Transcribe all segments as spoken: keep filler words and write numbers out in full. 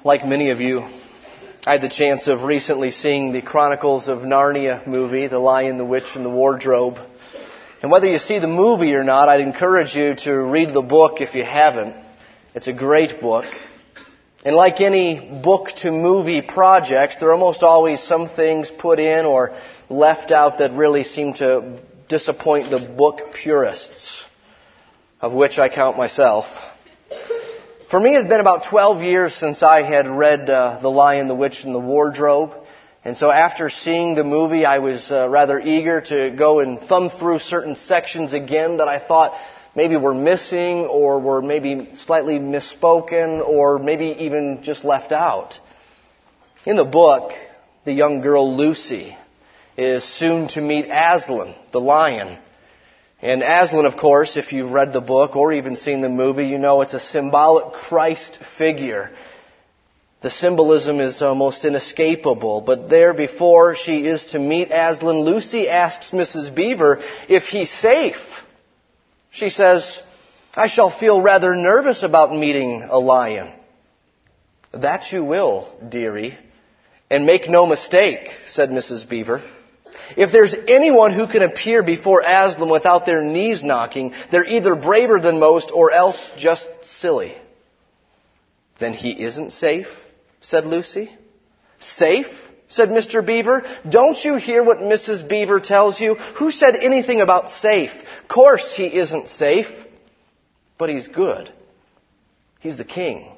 Like many of you, I had the chance of recently seeing the Chronicles of Narnia movie, The Lion, the Witch, and the Wardrobe. And whether you see the movie or not, I'd encourage you to read the book if you haven't. It's a great book. And like any book-to-movie projects, there are almost always some things put in or left out that really seem to disappoint the book purists, of which I count myself. For me, it had been about twelve years since I had read uh, The Lion, the Witch, and the Wardrobe. And so after seeing the movie, I was uh, rather eager to go and thumb through certain sections again that I thought maybe were missing or were maybe slightly misspoken or maybe even just left out. In the book, the young girl Lucy is soon to meet Aslan, the lion. And Aslan, of course, if you've read the book or even seen the movie, you know it's a symbolic Christ figure. The symbolism is almost inescapable. But there, before she is to meet Aslan, Lucy asks Missus Beaver if he's safe. She says, "I shall feel rather nervous about meeting a lion." "That you will, dearie. And make no mistake," said Missus Beaver. "If there's anyone who can appear before Aslan without their knees knocking, they're either braver than most or else just silly." "Then he isn't safe?" said Lucy. "Safe?" said Mister Beaver. "Don't you hear what Missus Beaver tells you? Who said anything about safe? Course he isn't safe, but he's good. He's the king."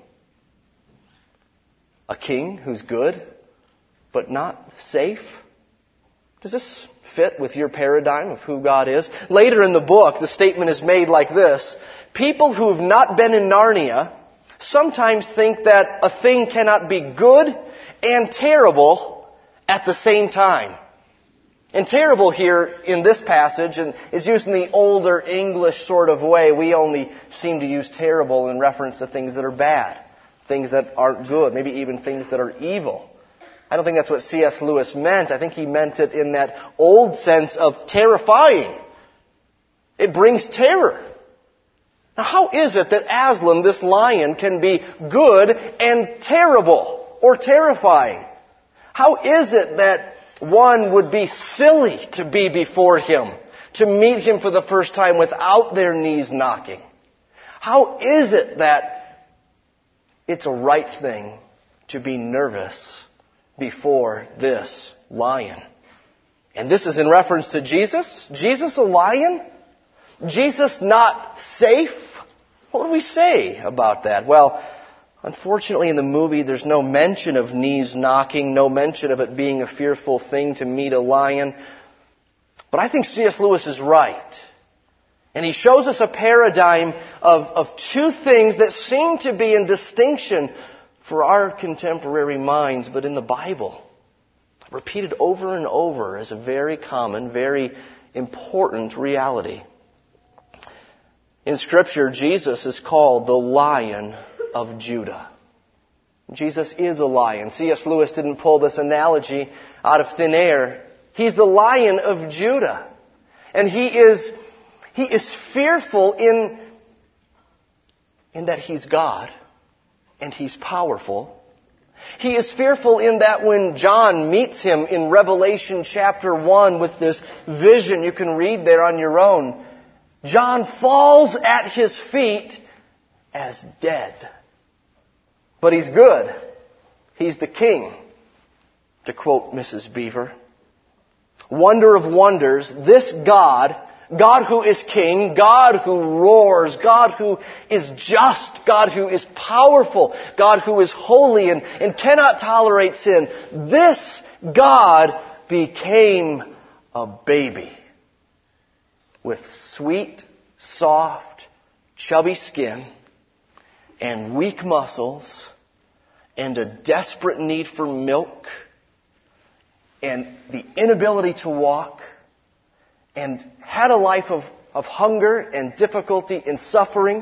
A king who's good, but not safe? Does this fit with your paradigm of who God is? Later in the book, the statement is made like this: people who have not been in Narnia sometimes think that a thing cannot be good and terrible at the same time. And terrible here in this passage and is used in the older English sort of way. We only seem to use terrible in reference to things that are bad, things that aren't good, maybe even things that are evil. I don't think that's what C S Lewis meant. I think he meant it in that old sense of terrifying. It brings terror. Now, how is it that Aslan, this lion, can be good and terrible or terrifying? How is it that one would be silly to be before him, to meet him for the first time without their knees knocking? How is it that it's a right thing to be nervous before this lion? And this is in reference to Jesus? Jesus a lion? Jesus not safe? What do we say about that? Well, unfortunately in the movie there's no mention of knees knocking, no mention of it being a fearful thing to meet a lion. But I think C S Lewis is right. And he shows us a paradigm of, of two things that seem to be in distinction for our contemporary minds, but in the Bible, repeated over and over as a very common, very important reality. In Scripture, Jesus is called the Lion of Judah. Jesus is a lion. C S Lewis didn't pull this analogy out of thin air. He's the Lion of Judah. And he is, he is fearful in, in that he's God. And he's powerful. He is fearful in that when John meets him in Revelation chapter one with this vision, you can read there on your own, John falls at his feet as dead. But he's good. He's the king, to quote Missus Beaver. Wonder of wonders, this God, God who is king, God who roars, God who is just, God who is powerful, God who is holy and, and cannot tolerate sin. This God became a baby with sweet, soft, chubby skin and weak muscles and a desperate need for milk and the inability to walk, and had a life of, of hunger and difficulty and suffering.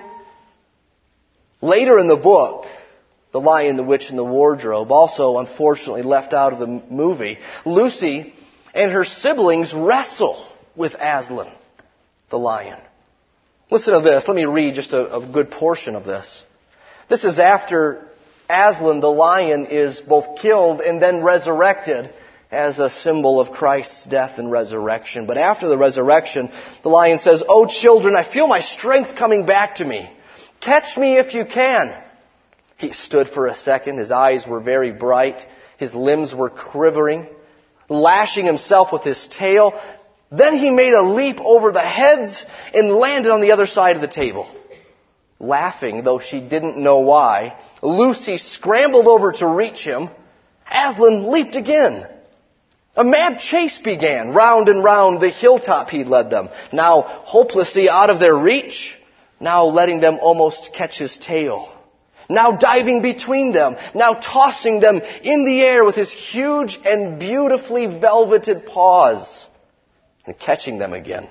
Later in the book, The Lion, the Witch, and the Wardrobe, also unfortunately left out of the movie, Lucy and her siblings wrestle with Aslan, the lion. Listen to this. Let me read just a, a good portion of this. This is after Aslan, the lion, is both killed and then resurrected as a symbol of Christ's death and resurrection. But after the resurrection, the lion says, "Oh children, I feel my strength coming back to me. Catch me if you can." He stood for a second. His eyes were very bright. His limbs were quivering, lashing himself with his tail. Then he made a leap over the heads and landed on the other side of the table. Laughing, though she didn't know why, Lucy scrambled over to reach him. Aslan leaped again. A mad chase began. Round and round the hilltop he led them, now hopelessly out of their reach, now letting them almost catch his tail, now diving between them, now tossing them in the air with his huge and beautifully velveted paws, and catching them again.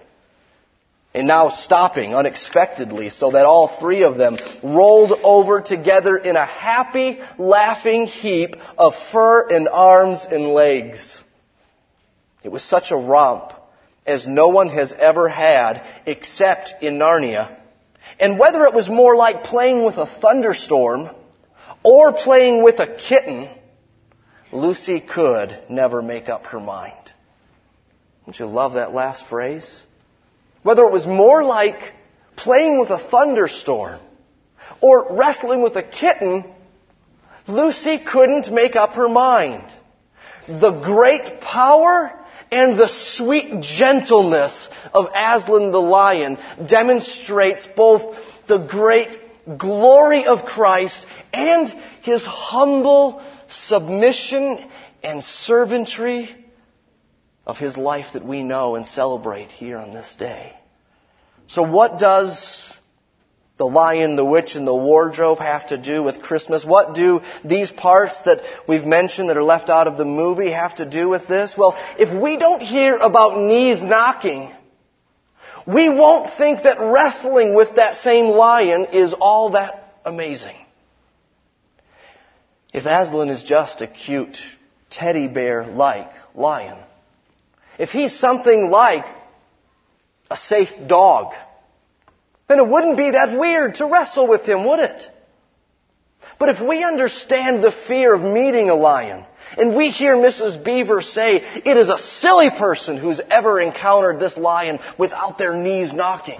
And now stopping unexpectedly so that all three of them rolled over together in a happy, laughing heap of fur and arms and legs. It was such a romp as no one has ever had except in Narnia. And whether it was more like playing with a thunderstorm or playing with a kitten, Lucy could never make up her mind. Don't you love that last phrase? Whether it was more like playing with a thunderstorm or wrestling with a kitten, Lucy couldn't make up her mind. The great power and the sweet gentleness of Aslan the lion demonstrates both the great glory of Christ and His humble submission and servantry of His life that we know and celebrate here on this day. So what does the Lion, the Witch, and the Wardrobe have to do with Christmas? What do these parts that we've mentioned that are left out of the movie have to do with this? Well, if we don't hear about knees knocking, we won't think that wrestling with that same lion is all that amazing. If Aslan is just a cute teddy bear-like lion, if he's something like a safe dog, then it wouldn't be that weird to wrestle with him, would it? But if we understand the fear of meeting a lion, and we hear Missus Beaver say, it is a silly person who's ever encountered this lion without their knees knocking.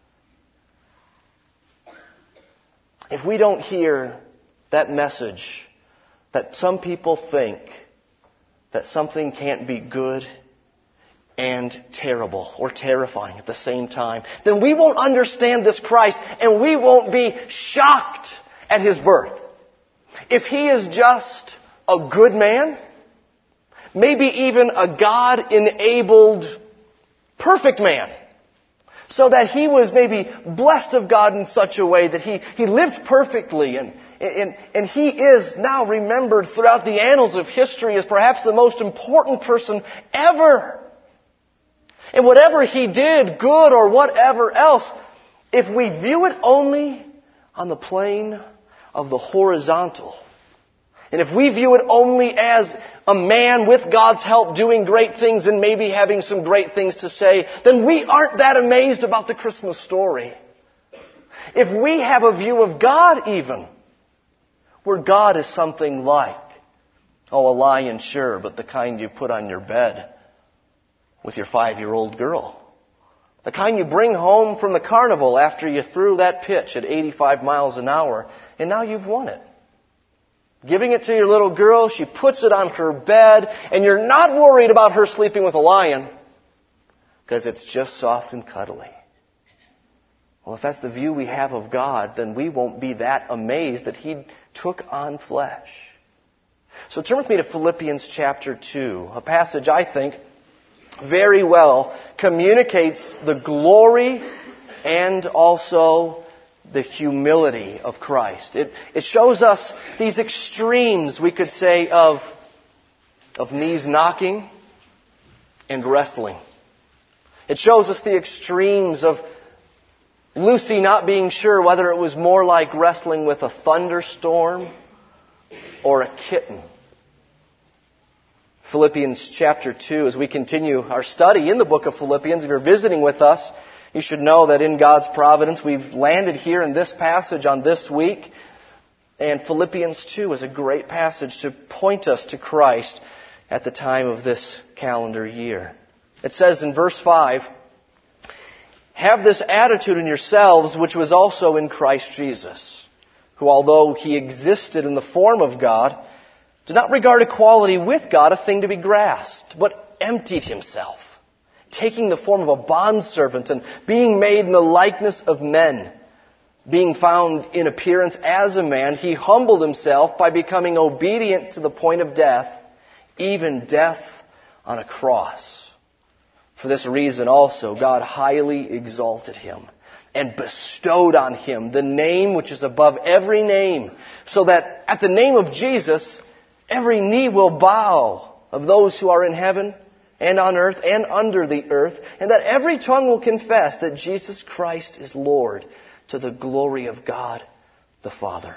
If we don't hear that message that some people think that something can't be good and terrible or terrifying at the same time, then we won't understand this Christ and we won't be shocked at His birth. If He is just a good man, maybe even a God-enabled perfect man, so that He was maybe blessed of God in such a way that He, he lived perfectly and, and, and He is now remembered throughout the annals of history as perhaps the most important person ever. And whatever He did, good or whatever else, if we view it only on the plane of the horizontal, and if we view it only as a man with God's help doing great things and maybe having some great things to say, then we aren't that amazed about the Christmas story. If we have a view of God even, where God is something like, oh, a lion, sure, but the kind you put on your bed with your five-year-old girl. The kind you bring home from the carnival after you threw that pitch at eighty-five miles an hour, and now you've won it. Giving it to your little girl, she puts it on her bed, and you're not worried about her sleeping with a lion, because it's just soft and cuddly. Well, if that's the view we have of God, then we won't be that amazed that He took on flesh. So turn with me to Philippians chapter two, a passage I think very well communicates the glory and also the humility of Christ. It, it shows us these extremes, we could say, of, of knees knocking and wrestling. It shows us the extremes of Lucy not being sure whether it was more like wrestling with a thunderstorm or a kitten. Philippians chapter two, as we continue our study in the book of Philippians, if you're visiting with us, you should know that in God's providence we've landed here in this passage on this week. And Philippians two is a great passage to point us to Christ at the time of this calendar year. It says in verse five, "Have this attitude in yourselves, which was also in Christ Jesus, who, although he existed in the form of God, did not regard equality with God a thing to be grasped, but emptied himself, taking the form of a bondservant and being made in the likeness of men. Being found in appearance as a man, he humbled himself by becoming obedient to the point of death, even death on a cross. For this reason also God highly exalted him and bestowed on him the name which is above every name, so that at the name of Jesus every knee will bow, of those who are in heaven and on earth and under the earth, and that every tongue will confess that Jesus Christ is Lord, to the glory of God the Father."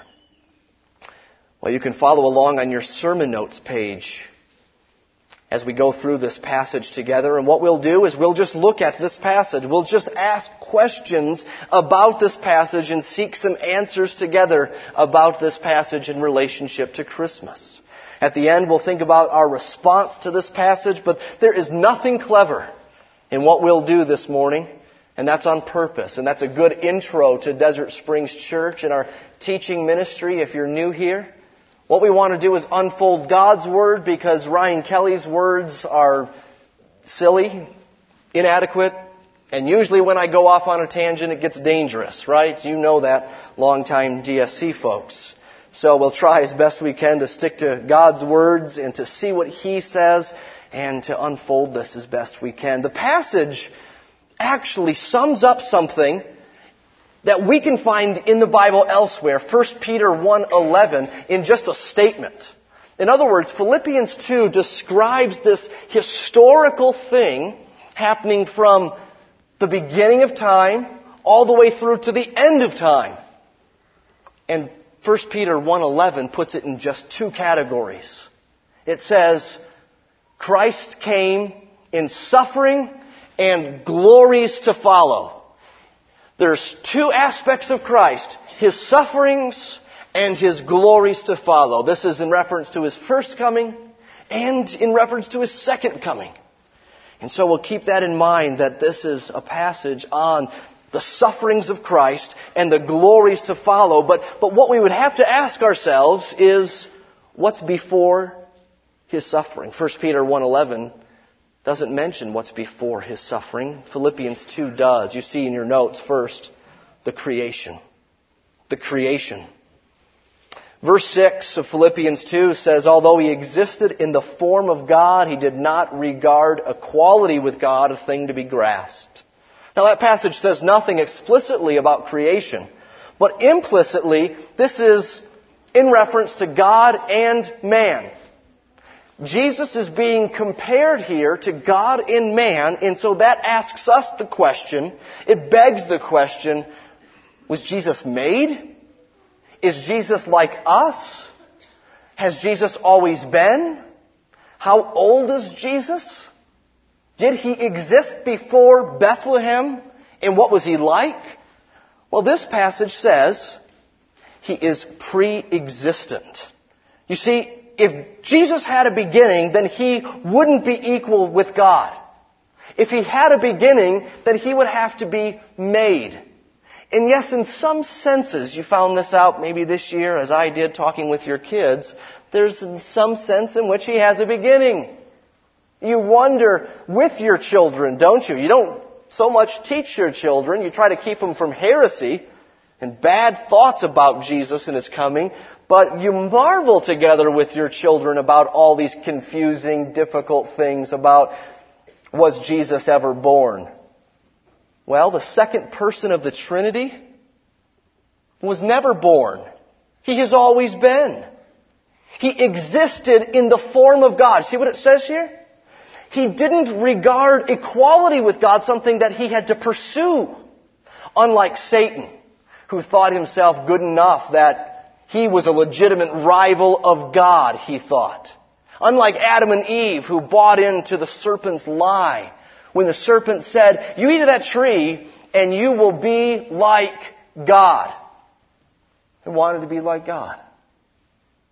Well, you can follow along on your sermon notes page as we go through this passage together. And what we'll do is we'll just look at this passage. We'll just ask questions about this passage and seek some answers together about this passage in relationship to Christmas. At the end, we'll think about our response to this passage, but there is nothing clever in what we'll do this morning. And that's on purpose. And that's a good intro to Desert Springs Church and our teaching ministry if you're new here. What we want to do is unfold God's Word, because Ryan Kelly's words are silly, inadequate, and usually when I go off on a tangent it gets dangerous, right? You know that, longtime D S C folks. So we'll try as best we can to stick to God's words and to see what He says and to unfold this as best we can. The passage actually sums up something that we can find in the Bible elsewhere, First Peter one eleven, in just a statement. In other words, Philippians two describes this historical thing happening from the beginning of time all the way through to the end of time. And First Peter one eleven puts it in just two categories. It says, Christ came in suffering and glories to follow. There's two aspects of Christ, His sufferings and His glories to follow. This is in reference to His first coming and in reference to His second coming. And so we'll keep that in mind, that this is a passage on the sufferings of Christ and the glories to follow. But, but what we would have to ask ourselves is, what's before His suffering? First Peter one eleven doesn't mention what's before His suffering. Philippians two does. You see in your notes first, the creation. The creation. Verse six of Philippians two says, "Although He existed in the form of God, He did not regard equality with God a thing to be grasped." Now that passage says nothing explicitly about creation, but implicitly this is in reference to God and man. Jesus is being compared here to God and man, and so that asks us the question, it begs the question, was Jesus made? Is Jesus like us? Has Jesus always been? How old is Jesus? Did He exist before Bethlehem? And what was He like? Well, this passage says He is pre-existent. You see, if Jesus had a beginning, then He wouldn't be equal with God. If He had a beginning, then He would have to be made. And yes, in some senses, you found this out maybe this year as I did talking with your kids, there's some sense in which He has a beginning. You wonder with your children, don't you? You don't so much teach your children, you try to keep them from heresy and bad thoughts about Jesus and His coming, but you marvel together with your children about all these confusing, difficult things about, was Jesus ever born? Well, the second person of the Trinity was never born. He has always been. He existed in the form of God. See what it says here? He didn't regard equality with God something that He had to pursue. Unlike Satan, who thought himself good enough that he was a legitimate rival of God, he thought. Unlike Adam and Eve, who bought into the serpent's lie. When the serpent said, "You eat of that tree and you will be like God." They wanted to be like God.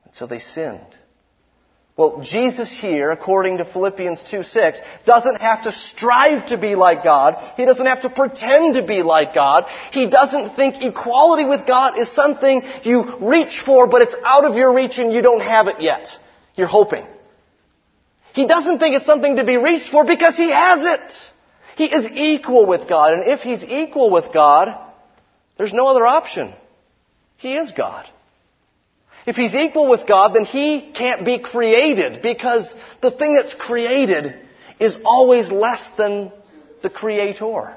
And so they sinned. Well, Jesus here, according to Philippians two six, doesn't have to strive to be like God. He doesn't have to pretend to be like God. He doesn't think equality with God is something you reach for, but it's out of your reach and you don't have it yet. You're hoping. He doesn't think it's something to be reached for because He has it. He is equal with God. And if He's equal with God, there's no other option. He is God. If He's equal with God, then He can't be created because the thing that's created is always less than the Creator.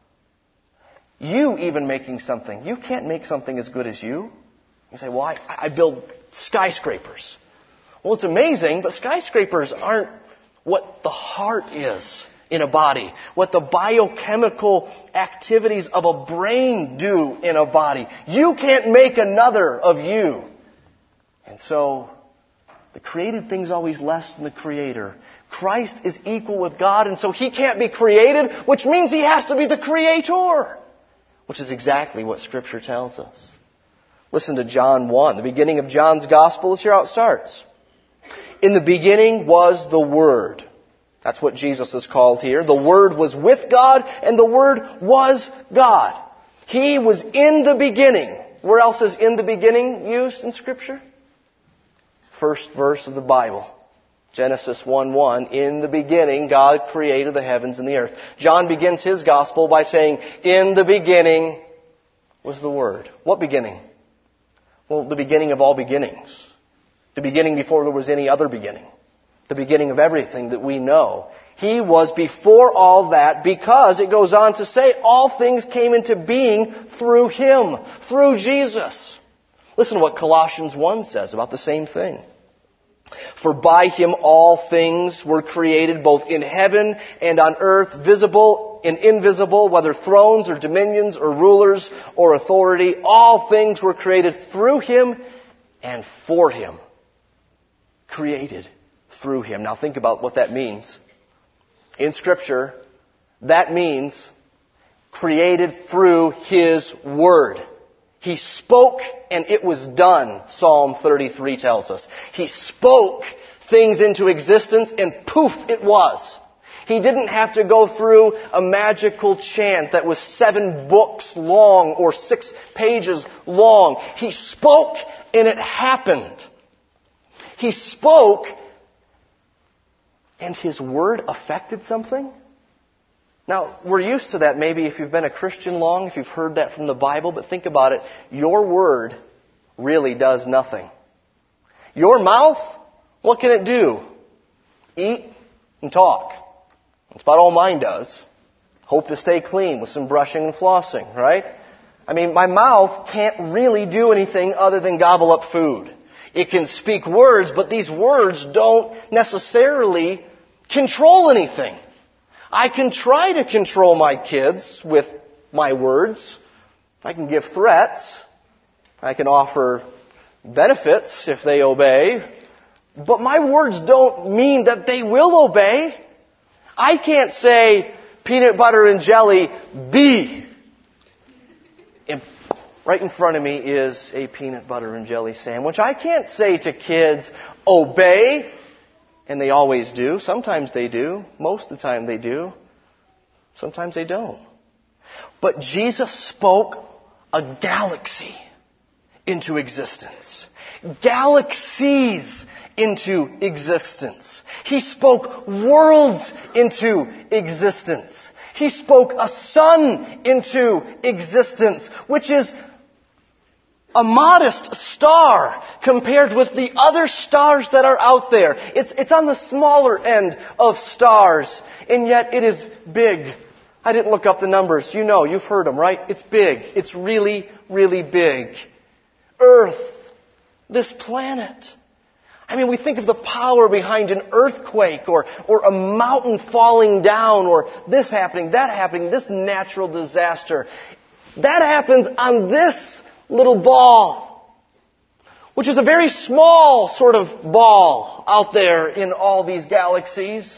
You even making something, you can't make something as good as you. You say, well, I, I build skyscrapers. Well, it's amazing, but skyscrapers aren't what the heart is in a body, what the biochemical activities of a brain do in a body. You can't make another of you. And so, the created thing's always less than the Creator. Christ is equal with God, and so He can't be created, which means He has to be the Creator. Which is exactly what Scripture tells us. Listen to John one. The beginning of John's Gospel is here how it starts. In the beginning was the Word. That's what Jesus is called here. The Word was with God, and the Word was God. He was in the beginning. Where else is in the beginning used in Scripture? First verse of the Bible. Genesis one one. In the beginning, God created the heavens and the earth. John begins his Gospel by saying, in the beginning was the Word. What beginning? Well, the beginning of all beginnings. The beginning before there was any other beginning. The beginning of everything that we know. He was before all that because, it goes on to say, all things came into being through Him, through Jesus. Listen to what Colossians one says about the same thing. For by Him all things were created, both in heaven and on earth, visible and invisible, whether thrones or dominions or rulers or authority. All things were created through Him and for Him. Created through Him. Now think about what that means. In Scripture, that means created through His Word. He spoke and it was done, Psalm thirty-three tells us. He spoke things into existence and poof, it was. He didn't have to go through a magical chant that was seven books long or six pages long. He spoke and it happened. He spoke and His Word affected something. Now, we're used to that maybe if you've been a Christian long, if you've heard that from the Bible, but think about it. Your word really does nothing. Your mouth, what can it do? Eat and talk. That's about all mine does. Hope to stay clean with some brushing and flossing, right? I mean, my mouth can't really do anything other than gobble up food. It can speak words, but these words don't necessarily control anything. I can try to control my kids with my words. I can give threats. I can offer benefits if they obey. But my words don't mean that they will obey. I can't say peanut butter and jelly, be. And right in front of me is a peanut butter and jelly sandwich. I can't say to kids, obey. And they always do. Sometimes they do. Most of the time they do. Sometimes they don't. But Jesus spoke a galaxy into existence. Galaxies into existence. He spoke worlds into existence. He spoke a sun into existence, which is a modest star compared with the other stars that are out there. It's, it's on the smaller end of stars, and yet it is big. I didn't look up the numbers. You know, you've heard them, right? It's big. It's really, really big. Earth, this planet. I mean, we think of the power behind an earthquake or, or a mountain falling down or this happening, that happening, this natural disaster. That happens on this little ball, which is a very small sort of ball out there in all these galaxies.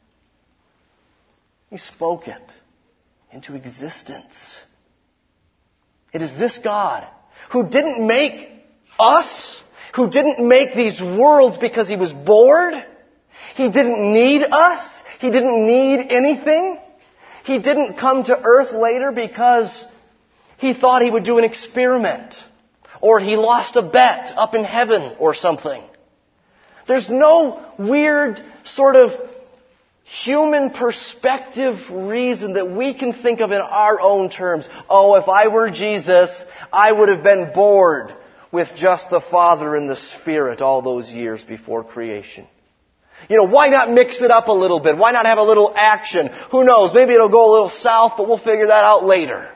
He spoke it into existence. It is this God who didn't make us, who didn't make these worlds because He was bored. He didn't need us. He didn't need anything. He didn't come to earth later because He thought He would do an experiment, or He lost a bet up in heaven or something. There's no weird sort of human perspective reason that we can think of in our own terms. Oh, if I were Jesus, I would have been bored with just the Father and the Spirit all those years before creation. You know, why not mix it up a little bit? Why not have a little action? Who knows? Maybe it'll go a little south, but we'll figure that out later.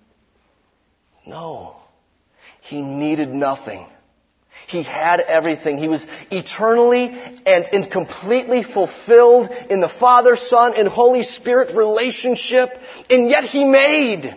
No. He needed nothing. He had everything. He was eternally and, and completely fulfilled in the Father, Son, and Holy Spirit relationship, and yet He made.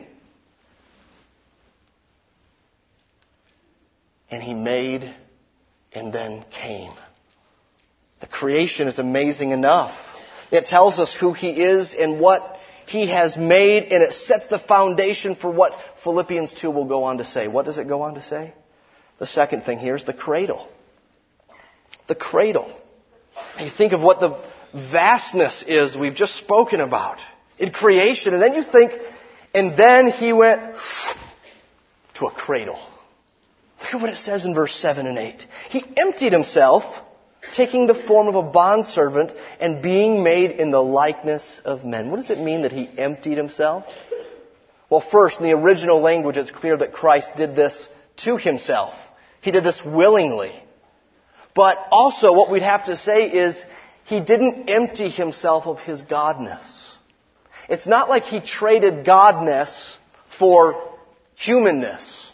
And He made and then came. The creation is amazing enough. It tells us who He is and what He has made, and it sets the foundation for what Philippians two will go on to say. What does it go on to say? The second thing here is the cradle. The cradle. You think of what the vastness is we've just spoken about in creation, and then you think, and then He went to a cradle. Look at what it says in verse seven and eight. He emptied Himself, taking the form of a bondservant and being made in the likeness of men. What does it mean that He emptied Himself? Well, first, in the original language, it's clear that Christ did this to Himself. He did this willingly. But also, what we'd have to say is, He didn't empty Himself of His godness. It's not like He traded godness for humanness.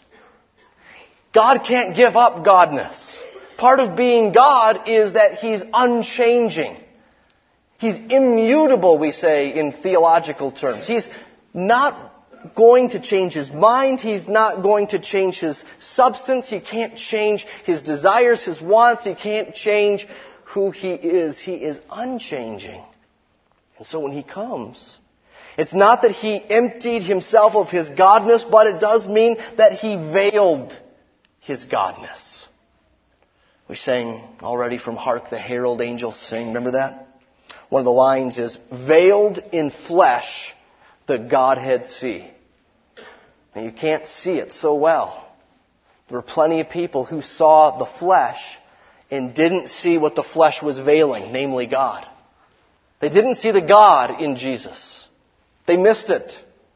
God can't give up godness. Part of being God is that He's unchanging. He's immutable, we say in theological terms. He's not going to change His mind. He's not going to change His substance. He can't change His desires, His wants. He can't change who He is. He is unchanging. And so when He comes, it's not that He emptied Himself of His godness, but it does mean that He veiled His godness. We sang already from Hark the Herald Angels Sing. Remember that? One of the lines is, veiled in flesh the Godhead see. And you can't see it so well. There were plenty of people who saw the flesh and didn't see what the flesh was veiling, namely God. They didn't see the God in Jesus. They missed it.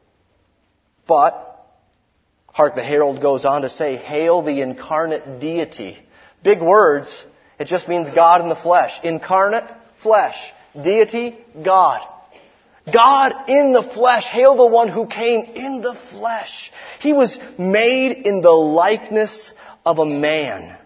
But, Hark the Herald goes on to say, hail the incarnate deity. Big words. It just means God in the flesh. Incarnate, flesh. Deity, God. God in the flesh. Hail the one who came in the flesh. He was made in the likeness of a man.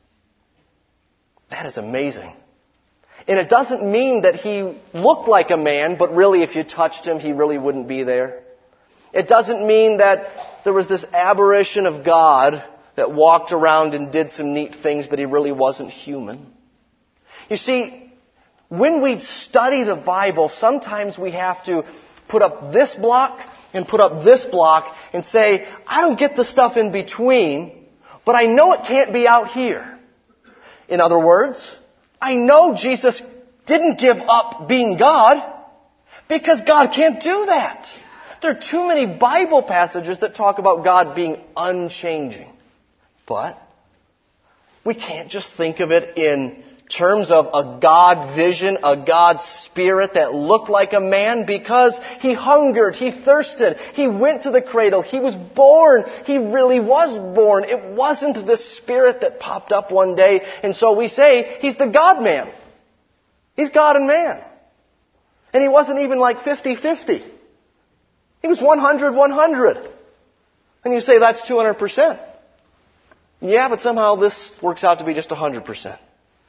That is amazing. And it doesn't mean that He looked like a man, but really if you touched Him, He really wouldn't be there. It doesn't mean that there was this aberration of God that walked around and did some neat things, but He really wasn't human. You see, when we study the Bible, sometimes we have to put up this block and put up this block and say, I don't get the stuff in between, but I know it can't be out here. In other words, I know Jesus didn't give up being God because God can't do that. There are too many Bible passages that talk about God being unchanging. But we can't just think of it in terms of a God vision, a God spirit that looked like a man, because He hungered, He thirsted, He went to the cradle, He was born, He really was born. It wasn't this spirit that popped up one day, and so we say He's the God-man. He's God and man. And He wasn't even like fifty-fifty. He was one hundred one hundred. And you say that's two hundred percent. Yeah, but somehow this works out to be just one hundred percent.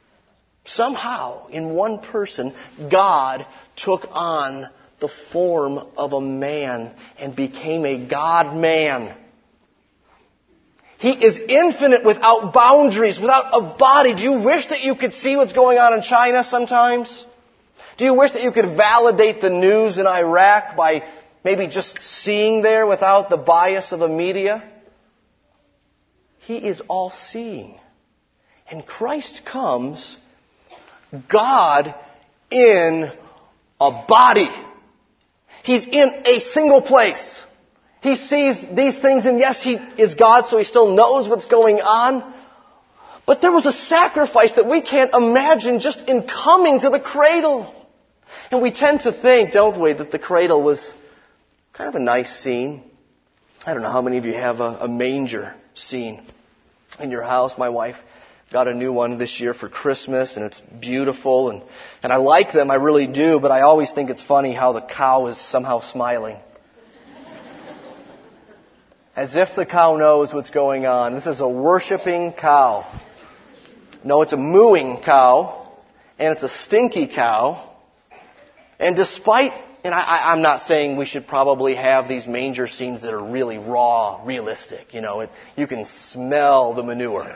Somehow, in one person, God took on the form of a man and became a God-man. He is infinite without boundaries, without a body. Do you wish that you could see what's going on in China sometimes? Do you wish that you could validate the news in Iraq by maybe just seeing there without the bias of a media? He is all-seeing. And Christ comes, God in a body. He's in a single place. He sees these things, and yes, He is God, so He still knows what's going on. But there was a sacrifice that we can't imagine just in coming to the cradle. And we tend to think, don't we, that the cradle was kind of a nice scene. I don't know how many of you have a, a manger scene in your house. My wife got a new one this year for Christmas, and it's beautiful, and, and I like them, I really do, but I always think it's funny how the cow is somehow smiling. As if the cow knows what's going on. This is a worshiping cow. No, it's a mooing cow, and it's a stinky cow. And despite, and I, I, I'm not saying we should probably have these manger scenes that are really raw, realistic. You know, it, you can smell the manure.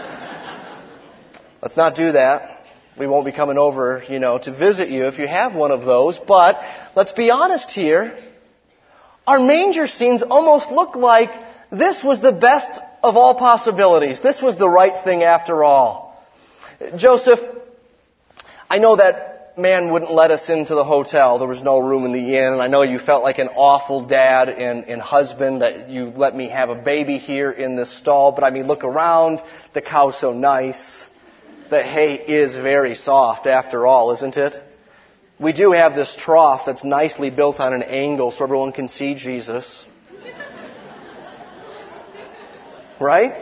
Let's not do that. We won't be coming over, you know, to visit you if you have one of those. But let's be honest here. Our manger scenes almost look like this was the best of all possibilities. This was the right thing after all. Joseph, I know that man wouldn't let us into the hotel. There was no room in the inn. And I know you felt like an awful dad and, and husband that you let me have a baby here in this stall. But I mean, look around. The cow's so nice. The hay is very soft after all, isn't it? We do have this trough that's nicely built on an angle so everyone can see Jesus. Right?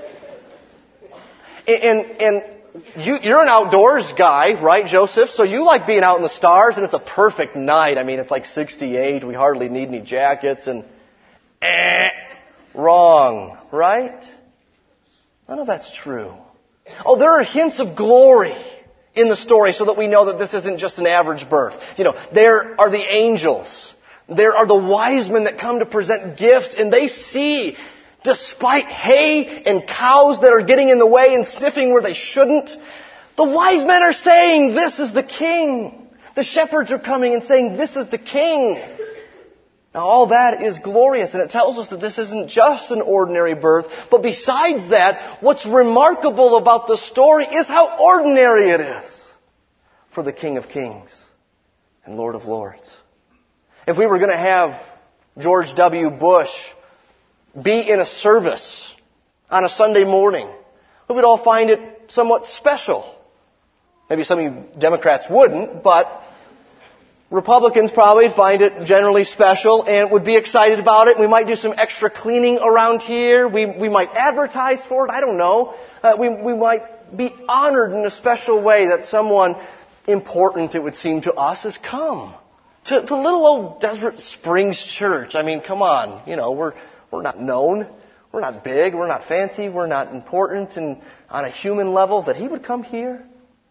And, and you, you're an outdoors guy, right, Joseph? So you like being out in the stars, and it's a perfect night. I mean, it's like sixty-eight. We hardly need any jackets, and eh, wrong, right? None of that's true. Oh, there are hints of glory in the story so that we know that this isn't just an average birth. You know, there are the angels. There are the wise men that come to present gifts, and they see, despite hay and cows that are getting in the way and sniffing where they shouldn't, the wise men are saying, this is the king. The shepherds are coming and saying, this is the king. Now all that is glorious, and it tells us that this isn't just an ordinary birth, but besides that, what's remarkable about the story is how ordinary it is for the King of Kings and Lord of Lords. If we were going to have George W. Bush be in a service on a Sunday morning, we would all find it somewhat special. Maybe some of you Democrats wouldn't, but Republicans probably find it generally special and would be excited about it. We might do some extra cleaning around here. We we might advertise for it. I don't know. Uh, we we might be honored in a special way that someone important, it would seem to us, has come to, to little old Desert Springs Church. I mean, come on. You know, we're we're not known. We're not big. We're not fancy. We're not important and on a human level that He would come here.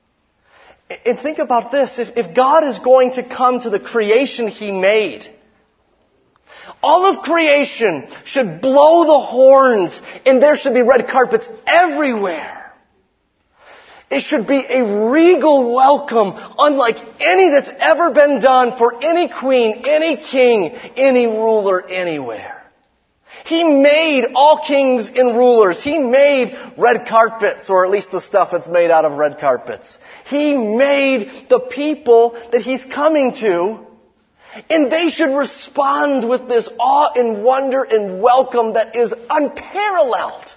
And think about this. If, if God is going to come to the creation He made, all of creation should blow the horns and there should be red carpets everywhere. It should be a regal welcome unlike any that's ever been done for any queen, any king, any ruler anywhere. He made all kings and rulers. He made red carpets, or at least the stuff that's made out of red carpets. He made the people that He's coming to, and they should respond with this awe and wonder and welcome that is unparalleled.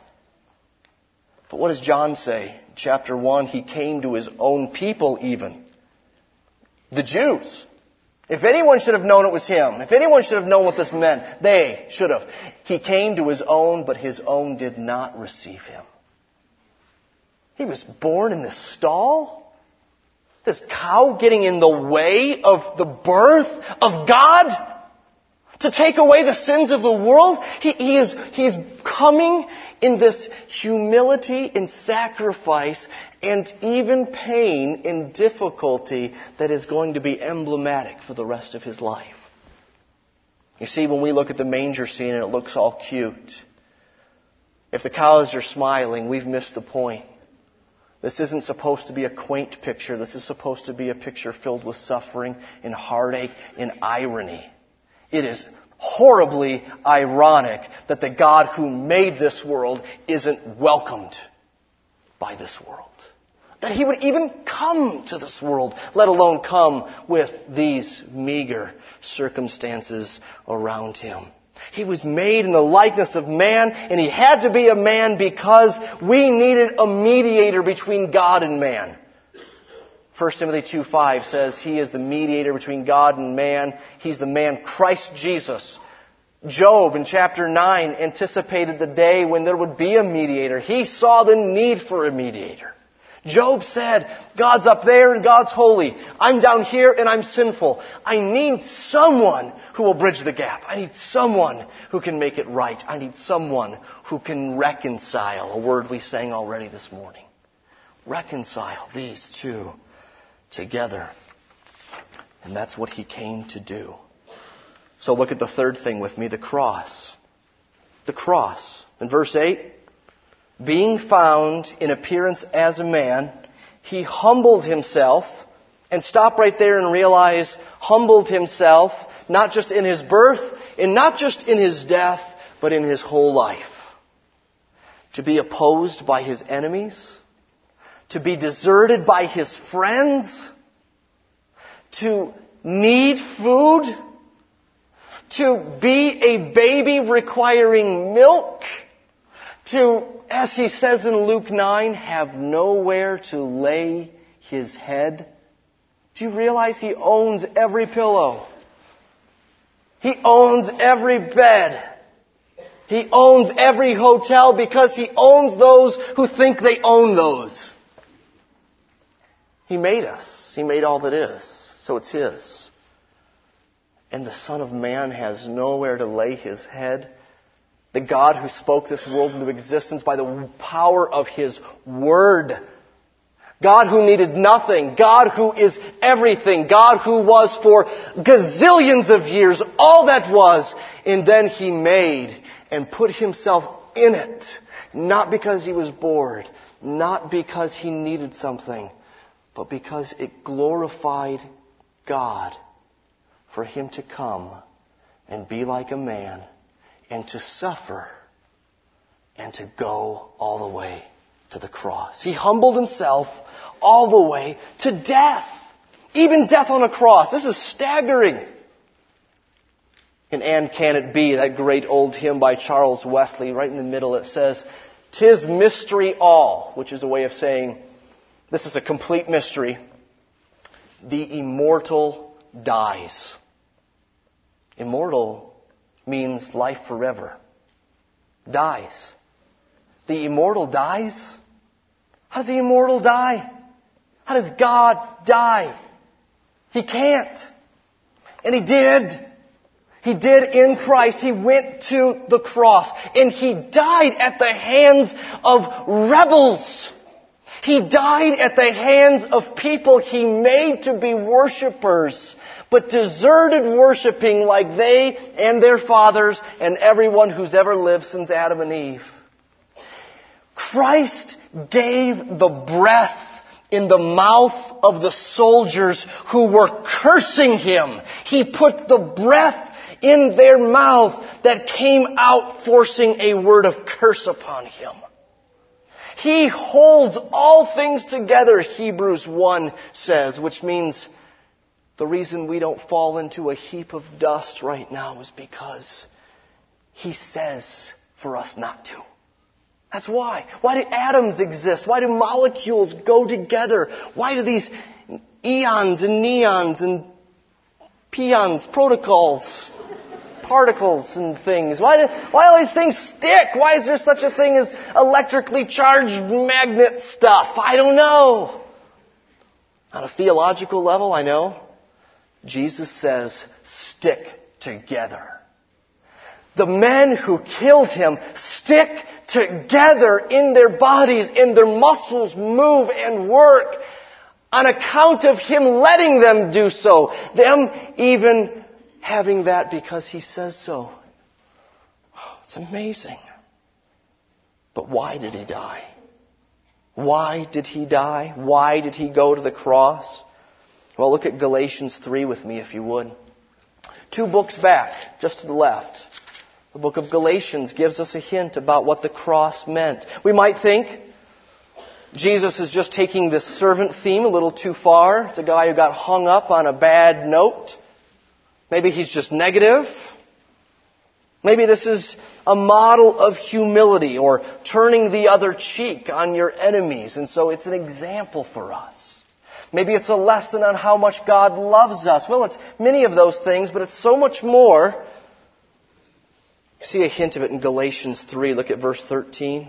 But what does John say? Chapter one, He came to His own people even. The Jews. If anyone should have known it was Him, if anyone should have known what this meant, they should have. He came to His own, but His own did not receive Him. He was born in this stall? This cow getting in the way of the birth of God? To take away the sins of the world? He, he is he is coming in this humility and sacrifice and even pain and difficulty that is going to be emblematic for the rest of His life. You see, when we look at the manger scene and it looks all cute, if the cows are smiling, we've missed the point. This isn't supposed to be a quaint picture. This is supposed to be a picture filled with suffering and heartache and irony. It is horribly ironic that the God who made this world isn't welcomed by this world. That he would even come to this world, let alone come with these meager circumstances around him. He was made in the likeness of man, and he had to be a man because we needed a mediator between God and man. First Timothy two five says he is the mediator between God and man. He's the man Christ Jesus. Job in chapter nine anticipated the day when there would be a mediator. He saw the need for a mediator. Job said, God's up there and God's holy. I'm down here and I'm sinful. I need someone who will bridge the gap. I need someone who can make it right. I need someone who can reconcile, a word we sang already this morning. Reconcile these two together. And that's what he came to do. So look at the third thing with me, the cross. The cross. In verse eight, being found in appearance as a man, he humbled himself. And stop right there and realize, humbled himself, not just in his birth, and not just in his death, but in his whole life. To be opposed by his enemies, to be deserted by his friends, to need food, to be a baby requiring milk, to, as he says in Luke nine, have nowhere to lay his head. Do you realize he owns every pillow? He owns every bed. He owns every hotel because he owns those who think they own those. He made us. He made all that is. So it's his. And the Son of Man has nowhere to lay his head. The God who spoke this world into existence by the power of his word. God who needed nothing. God who is everything. God who was for gazillions of years all that was. And then he made and put himself in it. Not because he was bored. Not because he needed something. But because it glorified God for him to come and be like a man and to suffer and to go all the way to the cross. He humbled himself all the way to death. Even death on a cross. This is staggering. In And Can It Be, that great old hymn by Charles Wesley, right in the middle it says, "'Tis mystery all," which is a way of saying, this is a complete mystery. The immortal dies. Immortal means life forever. Dies. The immortal dies? How does the immortal die? How does God die? He can't. And He did. He did in Christ. He went to the cross. And He died at the hands of rebels. He died at the hands of people He made to be worshipers, but deserted worshiping like they and their fathers and everyone who's ever lived since Adam and Eve. Christ gave the breath in the mouth of the soldiers who were cursing Him. He put the breath in their mouth that came out forcing a word of curse upon Him. He holds all things together, Hebrews one says, which means the reason we don't fall into a heap of dust right now is because He says for us not to. That's why. Why do atoms exist? Why do molecules go together? Why do these eons and neons and peons, protocols, particles and things? Why do, why all these things stick? Why is there such a thing as electrically charged magnet stuff? I don't know. On a theological level, I know. Jesus says, stick together. The men who killed Him stick together in their bodies, and their muscles move and work on account of Him letting them do so. Them even having that because He says so. It's amazing. But why did He die? Why did He die? Why did He go to the cross? Well, look at Galatians three with me, if you would. Two books back, just to the left. The book of Galatians gives us a hint about what the cross meant. We might think Jesus is just taking this servant theme a little too far. It's a guy who got hung up on a bad note. Maybe he's just negative. Maybe this is a model of humility or turning the other cheek on your enemies. And so it's an example for us. Maybe it's a lesson on how much God loves us. Well, it's many of those things, but it's so much more. You see a hint of it in Galatians three. Look at verse thirteen.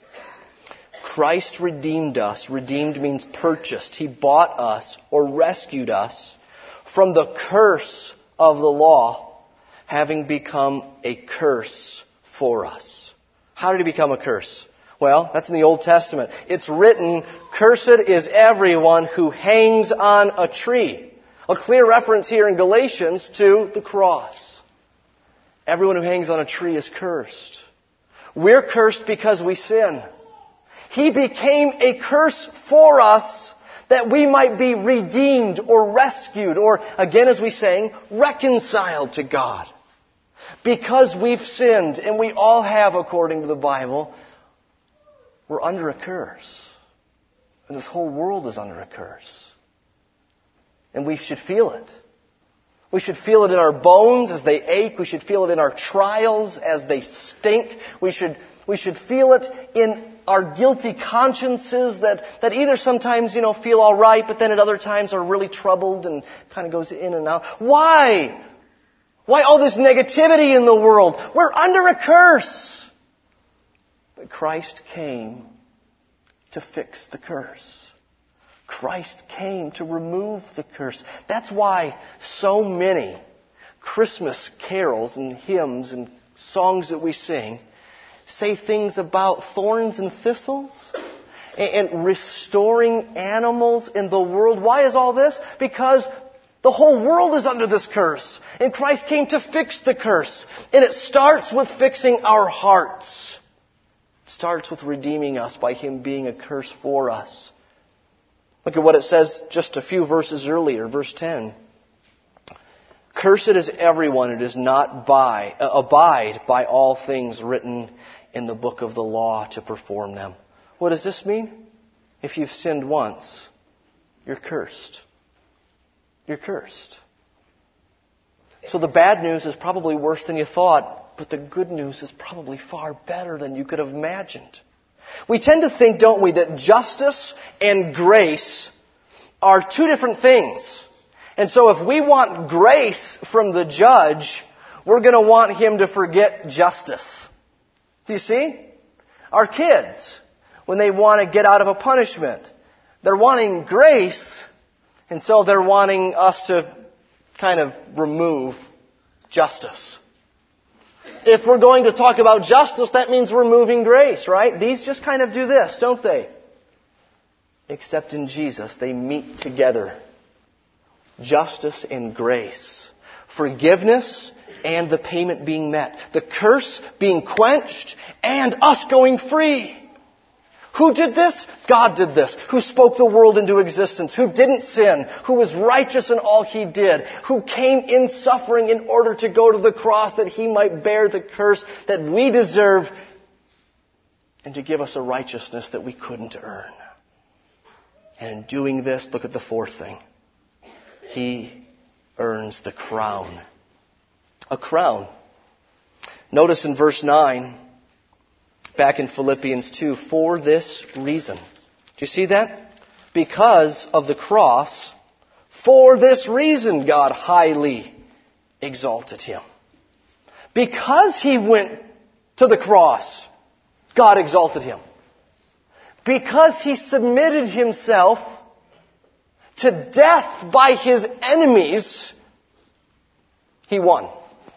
Christ redeemed us. Redeemed means purchased. He bought us or rescued us from the curse of the law, having become a curse for us. How did he become a curse? Well, that's in the Old Testament. It's written, cursed is everyone who hangs on a tree. A clear reference here in Galatians to the cross. Everyone who hangs on a tree is cursed. We're cursed because we sin. He became a curse for us that we might be redeemed or rescued or, again as we sang, reconciled to God. Because we've sinned, and we all have according to the Bible, we're under a curse. And this whole world is under a curse. And we should feel it. We should feel it in our bones as they ache. We should feel it in our trials as they stink. We should, we should feel it in our guilty consciences that, that either sometimes, you know, feel all right, but then at other times are really troubled and kind of goes in and out. Why? Why all this negativity in the world? We're under a curse. But Christ came to fix the curse. Christ came to remove the curse. That's why so many Christmas carols and hymns and songs that we sing say things about thorns and thistles and restoring animals in the world. Why is all this? Because the whole world is under this curse. And Christ came to fix the curse. And it starts with fixing our hearts. It starts with redeeming us by Him being a curse for us. Look at what it says just a few verses earlier, verse ten. Cursed is everyone who does not buy, uh, abide by all things written in the book of the law to perform them. What does this mean? If you've sinned once, you're cursed. You're cursed. So the bad news is probably worse than you thought. But the good news is probably far better than you could have imagined. We tend to think, don't we, that justice and grace are two different things. And so if we want grace from the judge, we're going to want him to forget justice. Do you see? Our kids, when they want to get out of a punishment, they're wanting grace, and so they're wanting us to kind of remove justice. If we're going to talk about justice, that means removing grace, right? These just kind of do this, don't they? Except in Jesus, they meet together. Justice and grace. Forgiveness and the payment being met. The curse being quenched and us going free. Who did this? God did this. Who spoke the world into existence. Who didn't sin. Who was righteous in all He did. Who came in suffering in order to go to the cross that He might bear the curse that we deserve and to give us a righteousness that we couldn't earn. And in doing this, look at the fourth thing. He earns the crown. A crown. Notice in verse nine, back in Philippians two, for this reason. Do you see that? Because of the cross, for this reason God highly exalted Him. Because He went to the cross, God exalted Him. Because He submitted Himself to death by His enemies, He won.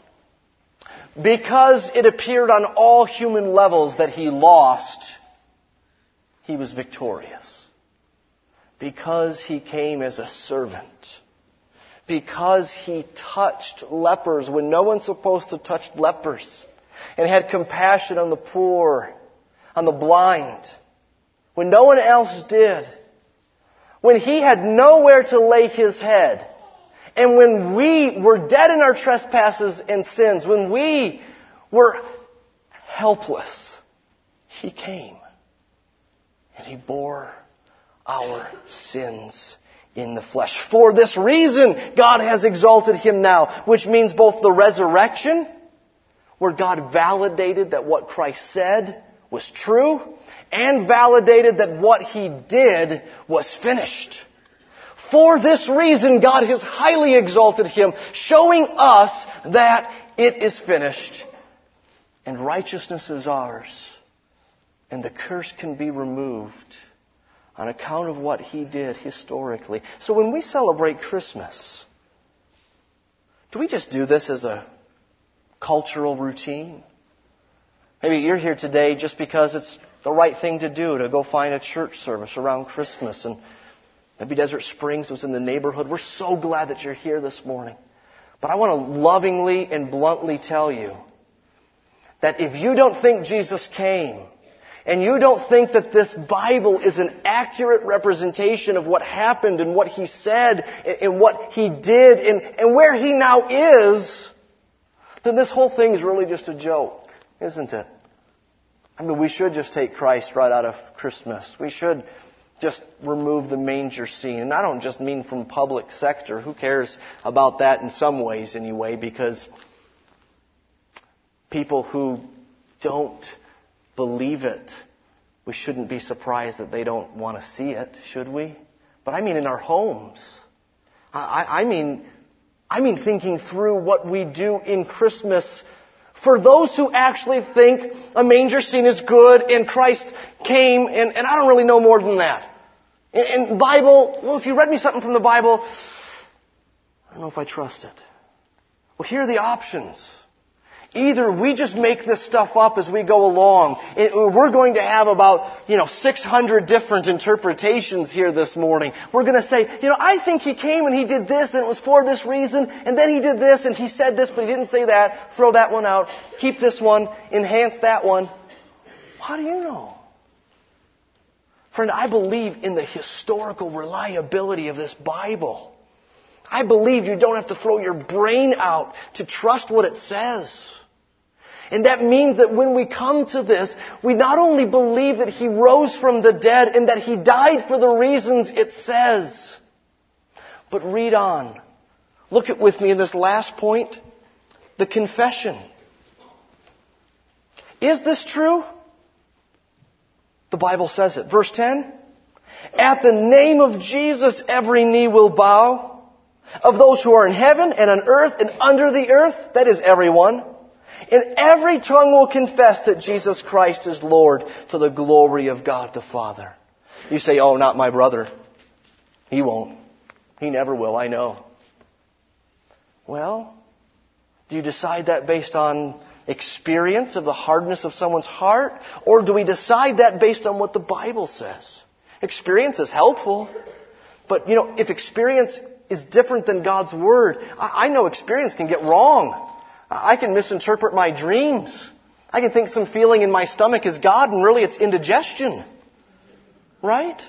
Because it appeared on all human levels that He lost, He was victorious. Because He came as a servant. Because He touched lepers when no one's supposed to touch lepers. And had compassion on the poor, on the blind, when no one else did. When He had nowhere to lay His head. And when we were dead in our trespasses and sins, when we were helpless, He came And He bore our sins in the flesh. For this reason, God has exalted Him now, which means both the resurrection, where God validated that what Christ said was true, and validated that what He did was finished. For this reason, God has highly exalted Him, showing us that it is finished, and righteousness is ours, and the curse can be removed on account of what He did historically. So when we celebrate Christmas, do we just do this as a cultural routine? Maybe you're here today just because it's the right thing to do, to go find a church service around Christmas. And maybe Desert Springs was in the neighborhood. We're so glad that you're here this morning. But I want to lovingly and bluntly tell you that if you don't think Jesus came, and you don't think that this Bible is an accurate representation of what happened and what He said and what He did and, and where He now is, then this whole thing is really just a joke, isn't it? I mean, we should just take Christ right out of Christmas. We should just remove the manger scene. And I don't just mean from public sector. Who cares about that in some ways anyway? Because people who don't believe it, we shouldn't be surprised that they don't want to see it, should we? But I mean in our homes. I, I mean, I mean thinking through what we do in Christmas for those who actually think a manger scene is good and Christ came, and, and I don't really know more than that. In Bible, well, if you read me something from the Bible, I don't know if I trust it. Well, here are the options. Either we just make this stuff up as we go along. We're going to have about, you know, six hundred different interpretations here this morning. We're going to say, you know, I think He came and He did this and it was for this reason, and then He did this and He said this but He didn't say that. Throw that one out. Keep this one. Enhance that one. How do you know? Friend, I believe in the historical reliability of this Bible. I believe you don't have to throw your brain out to trust what it says. And that means that when we come to this, we not only believe that He rose from the dead and that He died for the reasons it says, but read on. Look at with me in this last point, the confession. Is this true? The Bible says it. Verse ten, at the name of Jesus, every knee will bow, of those who are in heaven and on earth and under the earth, that is everyone. And every tongue will confess that Jesus Christ is Lord, to the glory of God the Father. You say, oh, not my brother. He won't. He never will, I know. Well, do you decide that based on experience of the hardness of someone's heart? Or do we decide that based on what the Bible says? Experience is helpful. But, you know, if experience is different than God's Word, I know experience can get wrong. I can misinterpret my dreams. I can think some feeling in my stomach is God, and really it's indigestion. Right?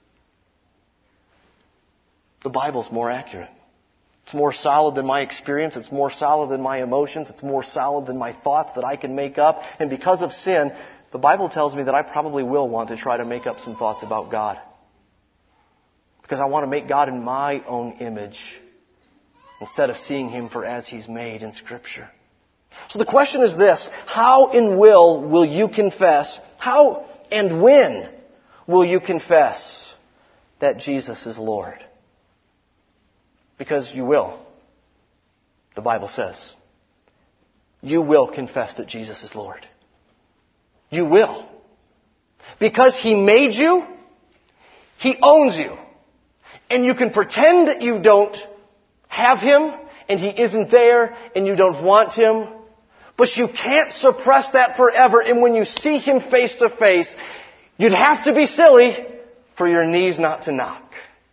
The Bible's more accurate. It's more solid than my experience. It's more solid than my emotions. It's more solid than my thoughts that I can make up. And because of sin, the Bible tells me that I probably will want to try to make up some thoughts about God. Because I want to make God in my own image, instead of seeing Him for as He's made in Scripture. So the question is this: how and will will you confess? How and when will you confess that Jesus is Lord? Because you will. The Bible says. You will confess that Jesus is Lord. You will. Because He made you, He owns you. And you can pretend that you don't have Him, and He isn't there, and you don't want Him. But you can't suppress that forever. And when you see Him face to face, you'd have to be silly for your knees not to knock.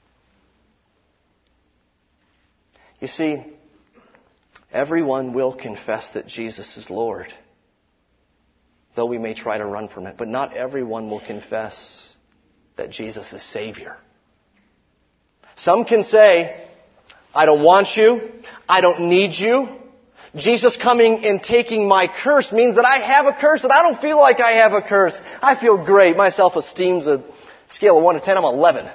You see, everyone will confess that Jesus is Lord, though we may try to run from it. But not everyone will confess that Jesus is Savior. Some can say, I don't want you. I don't need you. Jesus coming and taking my curse means that I have a curse, and I don't feel like I have a curse. I feel great. My self-esteem's a Scale of one to ten, I'm eleven.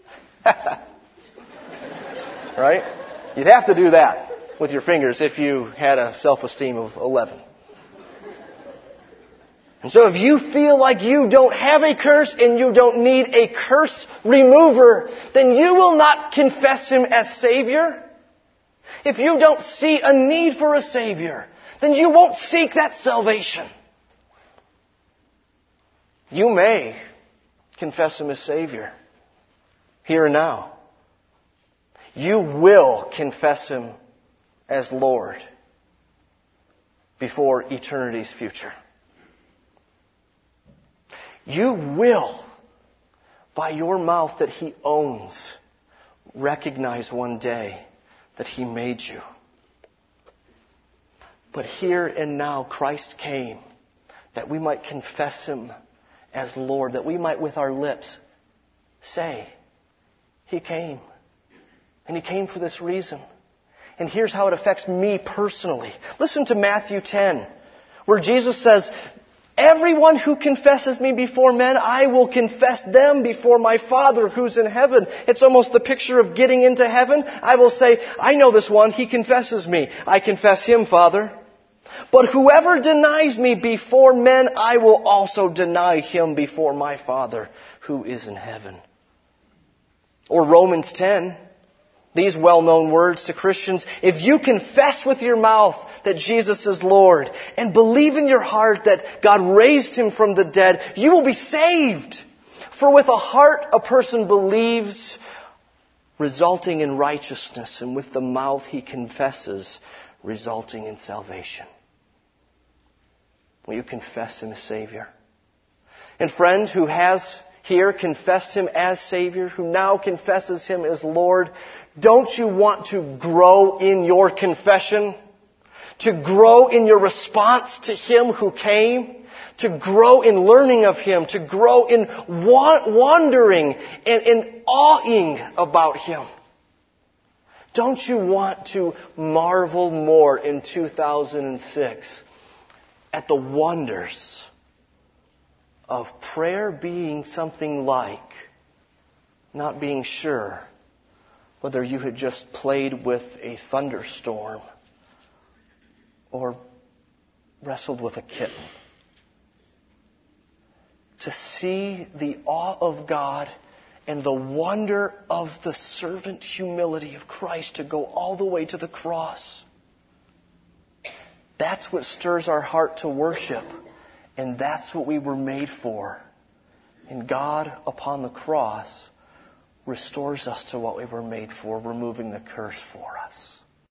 Right? You'd have to do that with your fingers if you had a self-esteem of eleven. And so if you feel like you don't have a curse and you don't need a curse remover, then you will not confess Him as Savior. If you don't see a need for a Savior, then you won't seek that salvation. You may confess Him as Savior here and now. You will confess Him as Lord before eternity's future. You will, by your mouth that He owns, recognize one day that He made you. But here and now Christ came that we might confess Him as Lord, that we might with our lips say, He came. And He came for this reason. And here's how it affects me personally. Listen to Matthew ten, where Jesus says, everyone who confesses me before men, I will confess them before my Father who's in heaven. It's almost the picture of getting into heaven. I will say, I know this one. He confesses me. I confess him, Father. But whoever denies me before men, I will also deny him before my Father who is in heaven. Or Romans ten. These well-known words to Christians. If you confess with your mouth that Jesus is Lord and believe in your heart that God raised Him from the dead, you will be saved. For with a heart a person believes, resulting in righteousness, and with the mouth he confesses, resulting in salvation. Will you confess Him as Savior? And friend who has here confessed Him as Savior, who now confesses Him as Lord, don't you want to grow in your confession? To grow in your response to Him who came? To grow in learning of Him? To grow in wondering and in awing about Him? Don't you want to marvel more in two thousand six at the wonders of prayer being something like not being sure whether you had just played with a thunderstorm or wrestled with a kitten? To see the awe of God and the wonder of the servant humility of Christ to go all the way to the cross. That's what stirs our heart to worship. And that's what we were made for. And God, upon the cross, restores us to what we were made for, removing the curse for us.